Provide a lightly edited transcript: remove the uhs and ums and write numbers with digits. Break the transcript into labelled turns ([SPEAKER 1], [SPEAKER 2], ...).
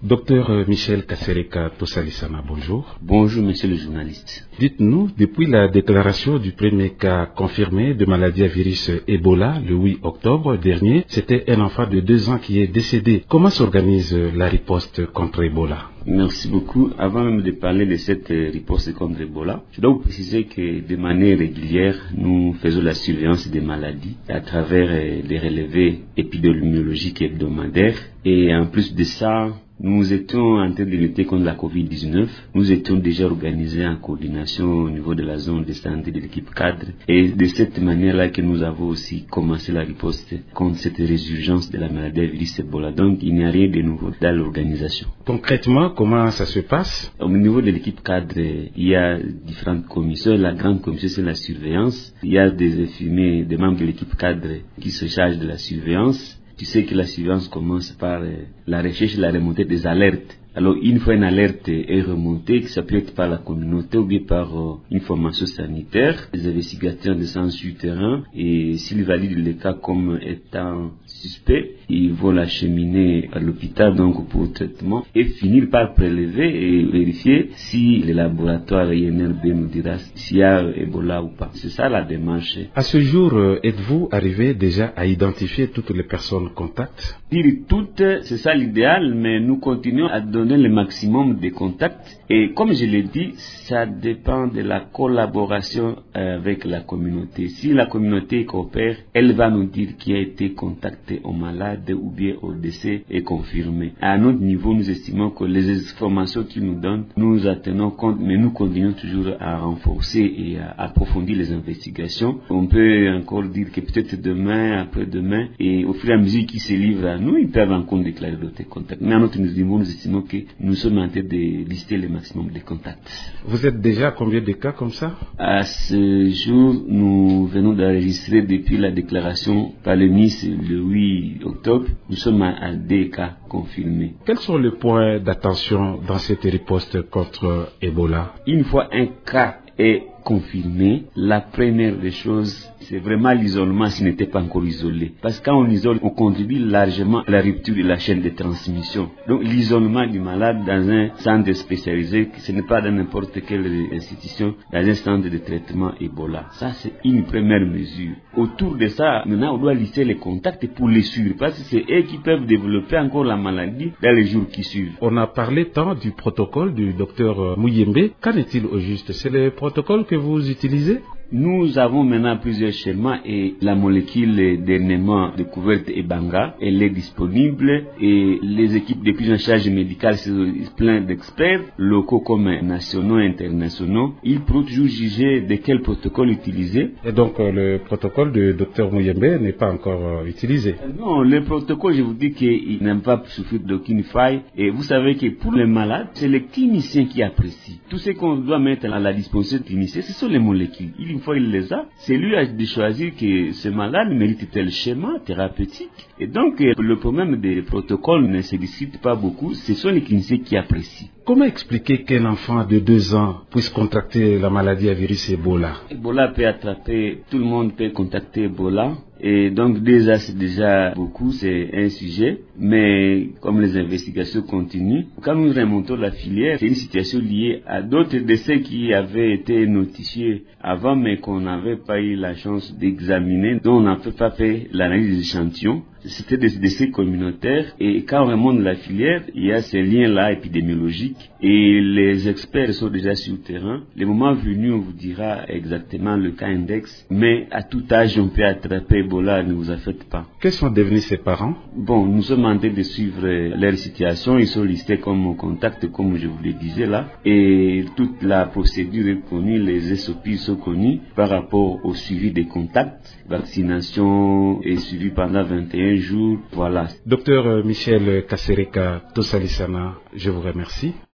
[SPEAKER 1] Docteur Michel Kasereka Tosalisana, bonjour.
[SPEAKER 2] Bonjour, monsieur le journaliste.
[SPEAKER 1] Dites-nous, depuis la déclaration du premier cas confirmé de maladie à virus Ebola le 8 octobre dernier, c'était un enfant de 2 ans qui est décédé. Comment s'organise la riposte contre Ebola?
[SPEAKER 2] Merci beaucoup. Avant même de parler de cette riposte contre Ebola, je dois vous préciser que de manière régulière, nous faisons la surveillance des maladies à travers les relevés épidémiologiques hebdomadaires. Et en plus de ça, nous étions en train de lutter contre la COVID-19. Nous étions déjà organisés en coordination au niveau de la zone de santé de l'équipe cadre. Et de cette manière-là que nous avons aussi commencé la riposte contre cette résurgence de la maladie à virus Ebola. Donc, il n'y a rien de nouveau dans l'organisation.
[SPEAKER 1] Concrètement, comment ça se passe?
[SPEAKER 2] Au niveau de l'équipe cadre, il y a différentes commissions. La grande commission, c'est la surveillance. Il y a des infirmiers, des membres de l'équipe cadre qui se chargent de la surveillance. Tu sais que la surveillance commence par la recherche et la remontée des alertes. Alors, une fois une alerte est remontée, ça peut être par la communauté ou bien par une formation sanitaire, les investigateurs descendent sur le terrain et s'ils valident le cas comme étant suspect, ils vont l'acheminer à l'hôpital donc pour traitement et finir par prélever et vérifier si le laboratoire INRB nous dira s'il y a Ebola ou pas. C'est ça la démarche.
[SPEAKER 1] À ce jour, êtes-vous arrivé déjà à identifier toutes les personnes contacts?
[SPEAKER 2] Dire toutes, c'est ça l'idéal, mais nous continuons à donner le maximum de contacts. Et comme je l'ai dit, ça dépend de la collaboration avec la communauté. Si la communauté coopère, elle va nous dire qui a été contacté au malade ou bien au décès est confirmé. À notre niveau, nous estimons que les informations qu'ils nous donnent, nous en tenons compte, mais nous continuons toujours à renforcer et à approfondir les investigations. On peut encore dire que peut-être demain, après-demain, et au fur et à mesure qu'ils se livrent à nous, ils peuvent encore déclarer d'autres contacts. Mais à notre niveau, nous estimons que nous sommes en train de lister le maximum de contacts.
[SPEAKER 1] Vous êtes déjà à combien de cas comme ça?
[SPEAKER 2] À ce jour, nous venons d'enregistrer depuis la déclaration par le ministre le 8 octobre, nous sommes à 2 cas confirmés.
[SPEAKER 1] Quels sont les points d'attention dans cette riposte contre Ebola?
[SPEAKER 2] Une fois un cas est confirmé, la première des choses, c'est vraiment l'isolement s'il n'était pas encore isolé. Parce que quand on isole, on contribue largement à la rupture de la chaîne de transmission. Donc l'isolement du malade dans un centre spécialisé, ce n'est pas dans n'importe quelle institution, dans un centre de traitement Ebola. Ça, c'est une première mesure. Autour de ça, maintenant, on doit lister les contacts pour les suivre. Parce que c'est eux qui peuvent développer encore la maladie dans les jours qui suivent.
[SPEAKER 1] On a parlé tant du protocole du docteur Mouyembe. Qu'en est-il au juste? C'est le protocole que vous utilisez?
[SPEAKER 2] Nous avons maintenant plusieurs schémas et la molécule dernièrement découverte Ebanga, elle est disponible et les équipes de prise en charge médicale, c'est plein d'experts, locaux comme nationaux et internationaux. Ils pourront toujours juger de quel protocole utiliser.
[SPEAKER 1] Et donc le protocole du docteur Mouyembe n'est pas encore utilisé?
[SPEAKER 2] Non, le protocole, je vous dis qu'il n'aime pas souffrir d'aucune faille. Et vous savez que pour les malades, c'est les cliniciens qui apprécient. Tout ce qu'on doit mettre à la disposition des cliniciens, ce sont les molécules. Une fois il les a, c'est lui de choisir que ce malade mérite tel schéma thérapeutique. Et donc, le problème des protocoles ne se discute pas beaucoup, ce sont les cliniciens qui apprécient.
[SPEAKER 1] Comment expliquer qu'un enfant de 2 ans puisse contracter la maladie à virus Ebola?
[SPEAKER 2] Ebola peut attraper, tout le monde peut contacter Ebola. Et donc déjà, c'est déjà beaucoup, c'est un sujet. Mais comme les investigations continuent, quand nous remontons la filière, c'est une situation liée à d'autres décès qui avaient été notifiés avant, mais qu'on n'avait pas eu la chance d'examiner, dont on n'a pas fait l'analyse des échantillons. C'était des décès communautaires et quand on remonte la filière, il y a ces liens-là épidémiologiques et les experts sont déjà sur le terrain. Le moment venu, on vous dira exactement le cas index, mais à tout âge, on peut attraper Ebola, ne vous en faites pas.
[SPEAKER 1] Quels sont devenus ses parents?
[SPEAKER 2] Bon, nous sommes en train de suivre leur situation, ils sont listés comme contact, comme je vous le disais là, et toute la procédure est connue, les SOP sont connus par rapport au suivi des contacts. Vaccination est suivie pendant 21 jours, voilà.
[SPEAKER 1] Docteur Michel Kasereka Tosalisana, je vous remercie.